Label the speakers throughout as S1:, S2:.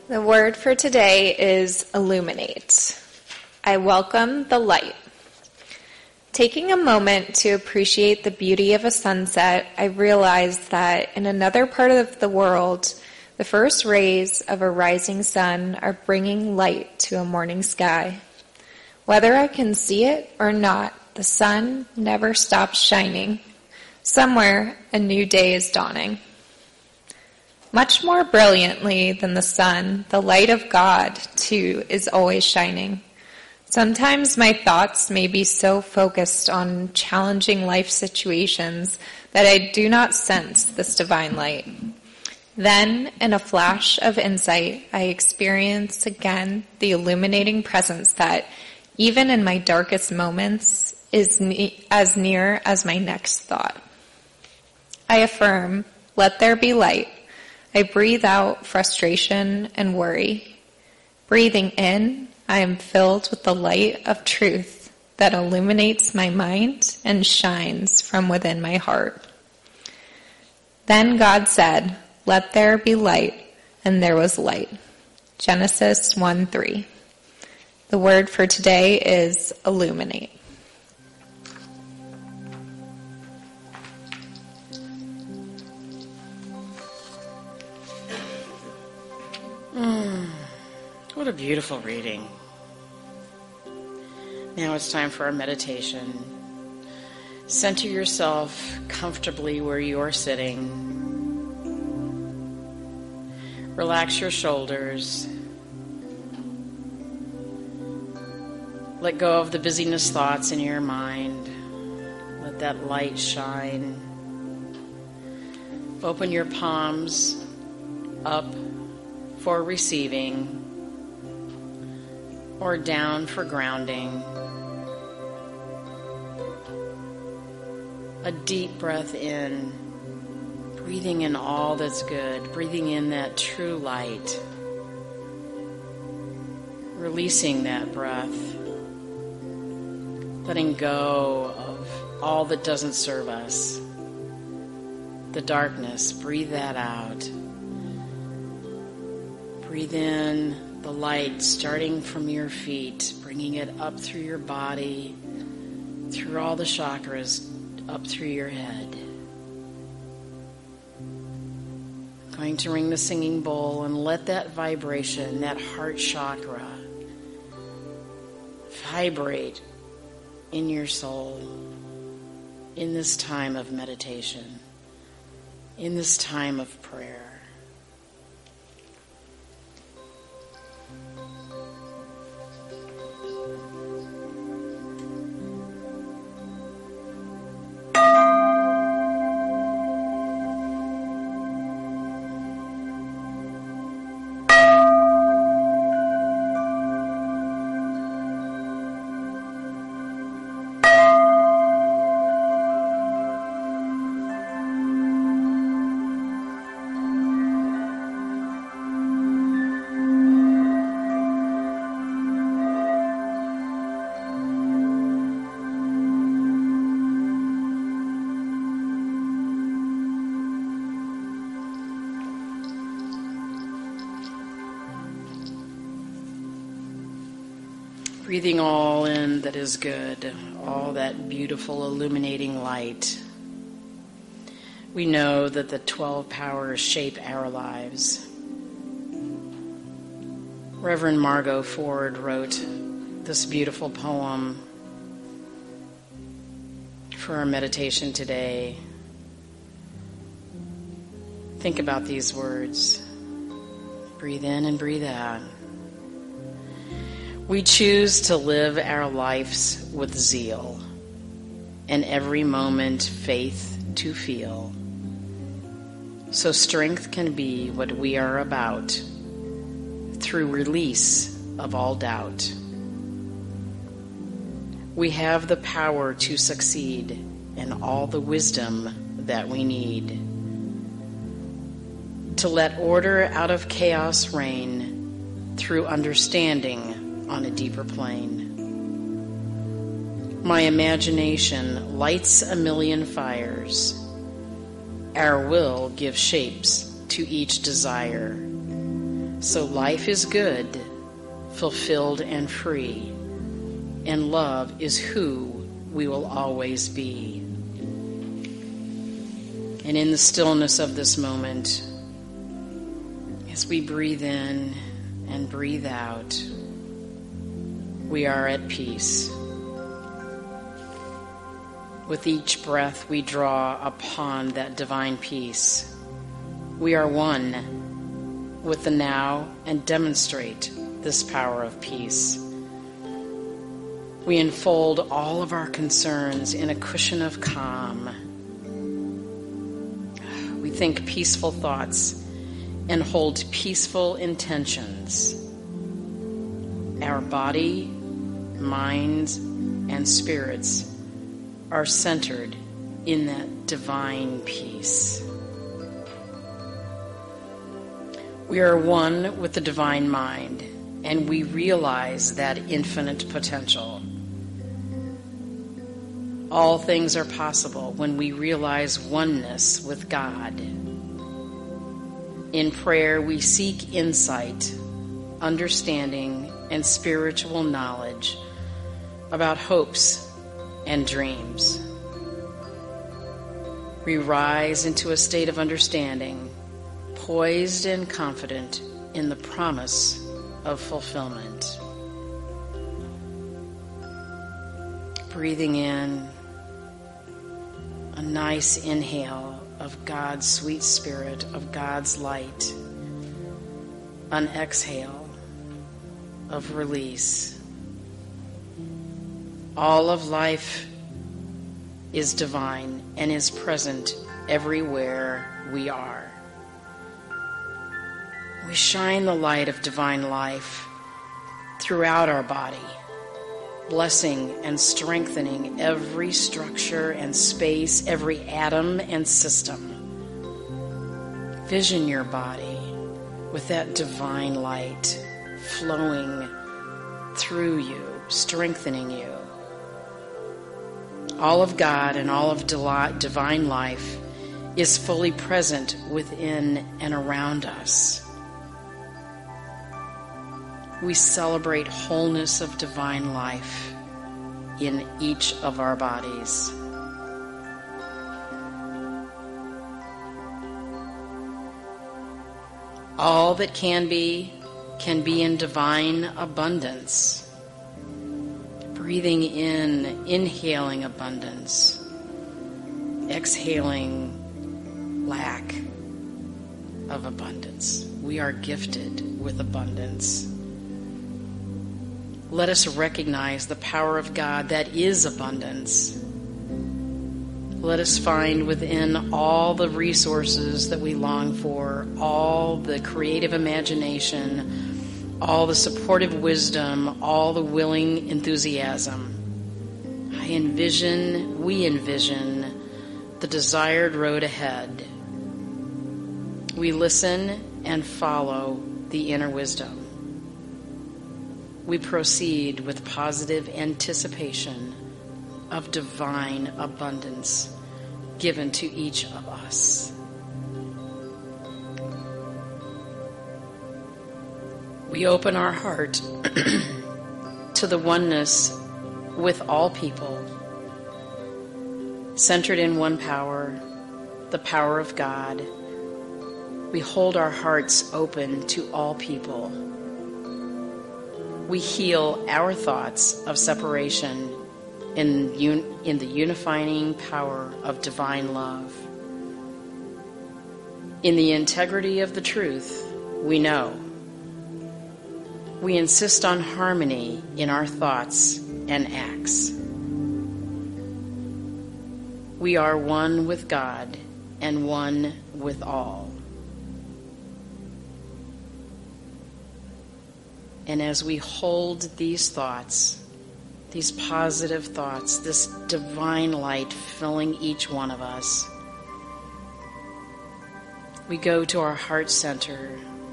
S1: The word for today is illuminate. I welcome the light. Taking a moment to appreciate the beauty of a sunset, I realized that in another part of the world, the first rays of a rising sun are bringing light to a morning sky. Whether I can see it or not, the sun never stops shining. Somewhere, a new day is dawning. Much more brilliantly than the sun, the light of God, too, is always shining. Sometimes my thoughts may be so focused on challenging life situations that I do not sense this divine light. Then, in a flash of insight, I experience again the illuminating presence that, even in my darkest moments, is as near as my next thought. I affirm, let there be light. I breathe out frustration and worry. Breathing in, I am filled with the light of truth that illuminates my mind and shines from within my heart. Then God said, let there be light, and there was light. Genesis 1:3. The word for today is illuminate.
S2: What a beautiful reading. Now it's time for our meditation. Center yourself comfortably where you are sitting. Relax your shoulders. Let go of the busyness thoughts in your mind. Let that light shine. Open your palms up for receiving or down for grounding. A deep breath in, breathing in all that's good, breathing in that true light, releasing that breath, letting go of all that doesn't serve us, the darkness. Breathe that out. Breathe in the light starting from your feet, bringing it up through your body, through all the chakras, up through your head. I'm going to ring the singing bowl and let that vibration, that heart chakra, vibrate in your soul in this time of meditation, in this time of prayer. Breathing all in that is good, all that beautiful illuminating light. We know that the 12 powers shape our lives. Reverend Margot Ford wrote this beautiful poem for our meditation today. Think about these words. Breathe in and breathe out. We choose to live our lives with zeal, and every moment faith to feel, so strength can be what we are about, through release of all doubt. We have the power to succeed and all the wisdom that we need, to let order out of chaos reign through understanding on a deeper plane. My imagination lights a million fires. Our will gives shapes to each desire. So life is good, fulfilled and free, and love is who we will always be. And in the stillness of this moment, as we breathe in and breathe out, we are at peace. With each breath, we draw upon that divine peace. We are one with the now and demonstrate this power of peace. We enfold all of our concerns in a cushion of calm. We think peaceful thoughts and hold peaceful intentions. Our body, minds, and spirits are centered in that divine peace. We are one with the divine mind, and we realize that infinite potential. All things are possible when we realize oneness with God. In prayer, we seek insight, understanding, and spiritual knowledge about hopes and dreams. We rise into a state of understanding, poised and confident in the promise of fulfillment. Breathing in a nice inhale of God's sweet spirit, of God's light. An exhale of release. All of life is divine and is present everywhere we are. We shine the light of divine life throughout our body, blessing and strengthening every structure and space, every atom and system. Vision your body with that divine light flowing through you, strengthening you. All of God and all of divine life is fully present within and around us. We celebrate wholeness of divine life in each of our bodies. All that can be in divine abundance. Breathing in, inhaling abundance, exhaling lack of abundance. We are gifted with abundance. Let us recognize the power of God that is abundance. Let us find within all the resources that we long for, all the creative imagination, all the supportive wisdom, all the willing enthusiasm. We envision the desired road ahead. We listen and follow the inner wisdom. We proceed with positive anticipation of divine abundance given to each of us. We open our heart to the oneness with all people, centered in one power, the power of God. We hold our hearts open to all people. We heal our thoughts of separation in the unifying power of divine love. In the integrity of the truth, we know. We insist on harmony in our thoughts and acts. We are one with God and one with all. And as we hold these thoughts, these positive thoughts, this divine light filling each one of us, we go to our heart center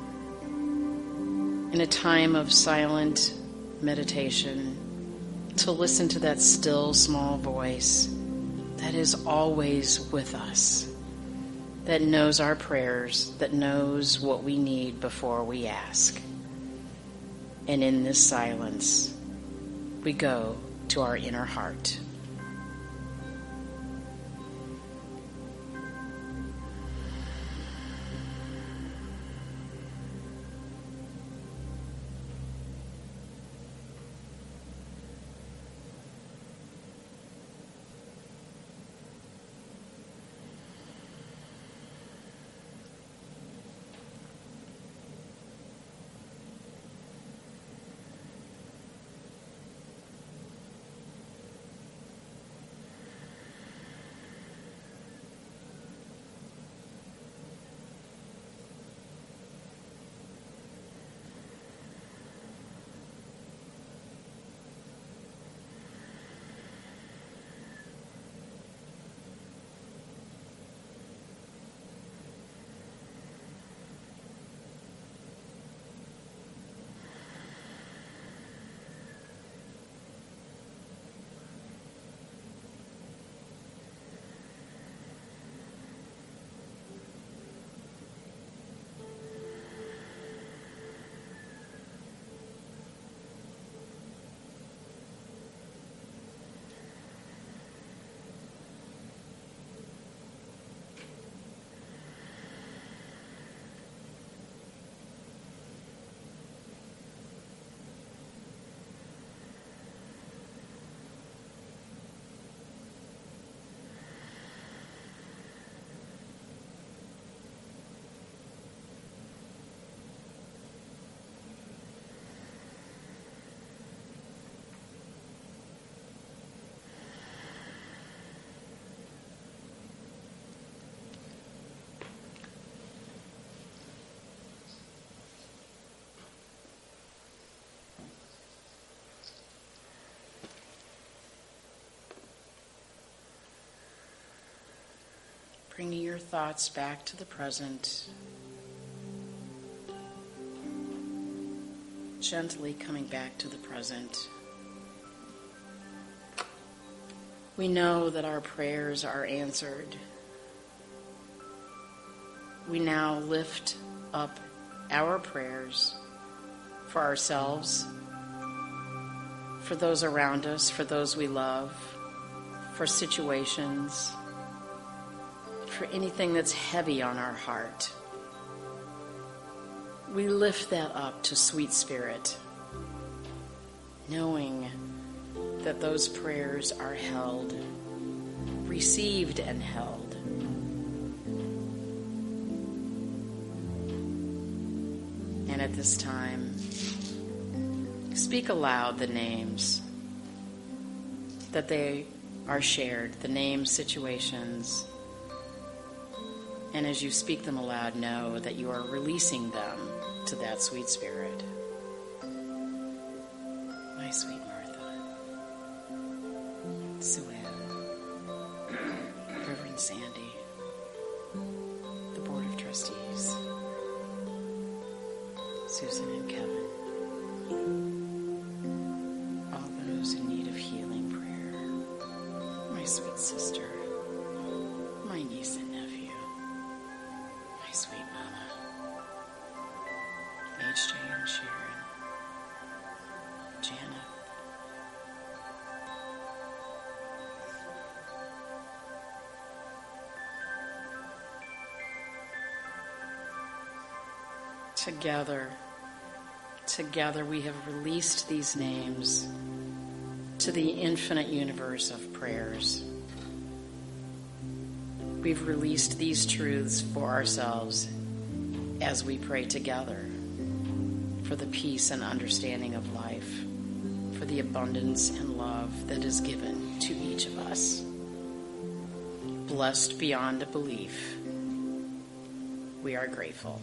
S2: in a time of silent meditation to listen to that still small voice that is always with us. that knows our prayers, that knows what we need before we ask. And in this silence, we go to our inner heart. Bringing your thoughts back to the present. Gently coming back to the present. We know that our prayers are answered. We now lift up our prayers for ourselves, for those around us, for those we love, for situations, for anything that's heavy on our heart. We lift that up to Sweet Spirit, knowing that those prayers are held, received and held. And at this time, speak aloud the names that they are shared, the names, situations. And as you speak them aloud, know that you are releasing them to that Sweet Spirit. My sweet Martha, Sue Ann, Reverend Sandy, the Board of Trustees, Susan and Kevin, all those in need of healing prayer, my sweet sister, my niece and nephew, my sweet mama, HJ and Sharon, Janet, Together we have released these names to the infinite universe of prayers. We've released these truths for ourselves as we pray together for the peace and understanding of life, for the abundance and love that is given to each of us. Blessed beyond a belief, we are grateful.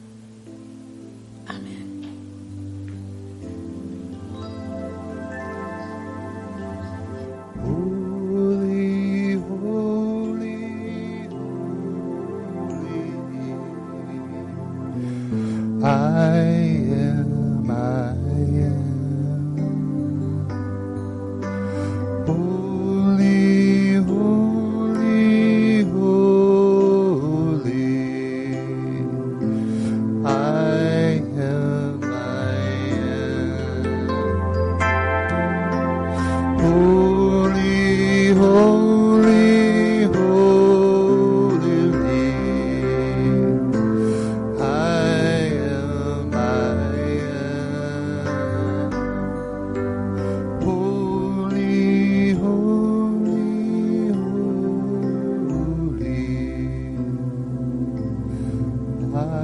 S2: Amen.
S3: Holy, holy, holy, I am. Holy, holy, holy, I